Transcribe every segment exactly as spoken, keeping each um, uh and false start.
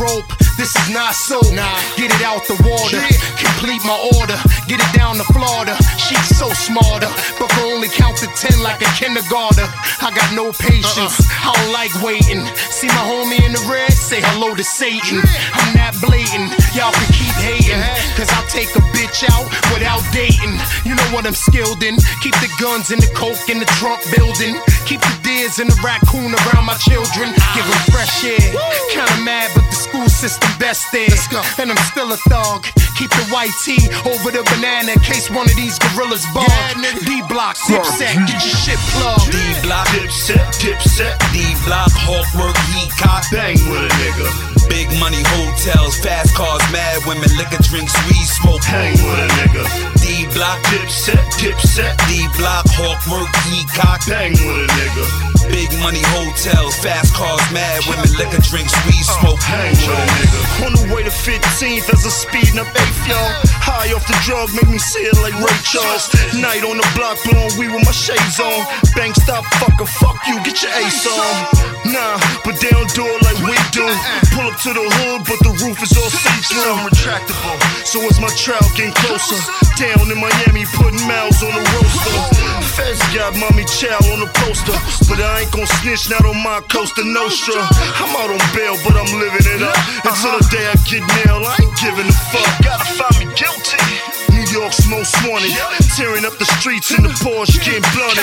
rope. This is not so. Nah. Get it out the water. Complete my order. Get it down to Florida. She's so smarter, but can only count to ten like a kindergarten. I got no patience. Uh-uh. I don't like waiting. See my homie in the red? Say hello to Satan. I'm not blatant. Y'all can keep hating, cause I'll take a bitch out without dating. You know what I'm skilled in. Keep the guns and the coke in the trunk building. Keep the deers and the raccoon around my children. Give them fresh air. Kinda mad, but the school system best there. And I'm still a thug. Keep the white tee over the banana in case one of these gorillas bug. D-Block, Dipset, get your shit plugged. D-Block, Dipset, Dipset, D-Block, Hawk work, heat, cock, bang with a nigga. Big money hotels, fast cars, mad women, liquor, drinks, weed, smoke, hang with a nigga. D-Block, Dipset, Dipset, D-Block, Hawk work, heat, cock, bang with a nigga. Big money hotels, fast cars, mad women, liquor, drinks, weed, smoke, hang with a nigga. On the way to fifteenth as a speeding up eighth, y'all. High off the drug, make me see it like Ray Charles. Night on the block, blowing weed with my shades on. Bank stop, fucker, fuck you, get your ace on. Nah, but they don't do it like we do. Pull up to the hood, but the roof is all see-through. I'm retractable, so as my trial getting closer. Down in Miami, putting miles on the roaster. Feds got mommy chow on the poster, but I ain't gon' snitch, not on my Costa Nostra. I'm out on bail, but I'm living it up. Until the day I get nailed, I ain't giving a fuck. Gotta find me guilty. New York's most wanted, tearing up the streets in the Porsche, getting blunted.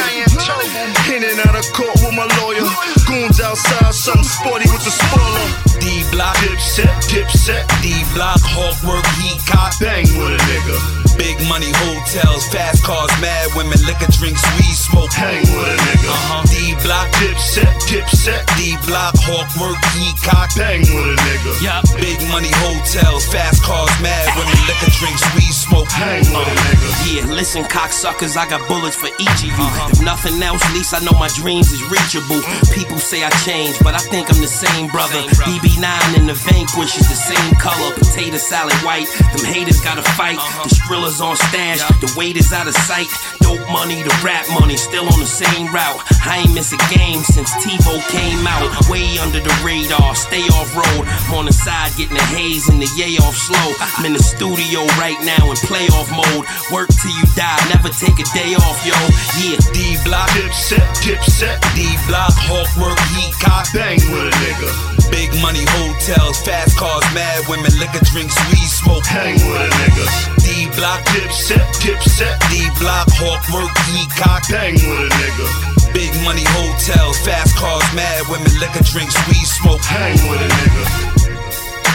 In and out of court with my lawyer. Goons outside, something sporty with the spoiler. D-Block, Dipset, Dipset, D-Block, Hawk work, heat, cock, bang with a nigga. Big money hotels, fast cars, mad women, liquor, drinks, weed, smoke, hang with a nigga. Uh-huh. D-Block, Dipset, Dipset, D-Block, Hawk work, heat, cock, bang with a nigga. Yup. Big money hotels, fast cars, mad women, liquor, drinks, weed, smoke, hang with a nigga. Yeah, listen, cocksuckers, I got bullets for each of you. Uh-huh. If nothing else, at least I know my dreams is reachable. People say I changed, but I think I'm the same brother. B B nine and the Vanquish is the same color. Potato salad white, them haters gotta fight. The Skrilla's on stash, the waiters out of sight. Dope money, the rap money, still on the same route. I ain't miss a game since TiVo came out. Way under the radar, stay off road. I'm on the side getting the haze and the yay off slow. I'm in the studio right now in playoff mode. Work till you die, never take a day off, yo. Yeah. D-Block, Dipset, Dipset, D-Block, Hawk work, heat, cock, bang with a nigga. Big money hotels, fast cars, mad women, liquor, drinks, weed, smoke, hang with a nigga. D-Block, Dipset, Dipset, D-Block, Hawk work, heat, cock, bang with a nigga. Big money hotels, fast cars, mad women, liquor, drinks, weed, smoke, hang with a nigga.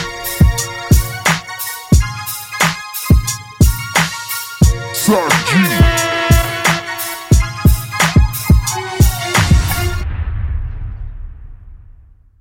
Sir G.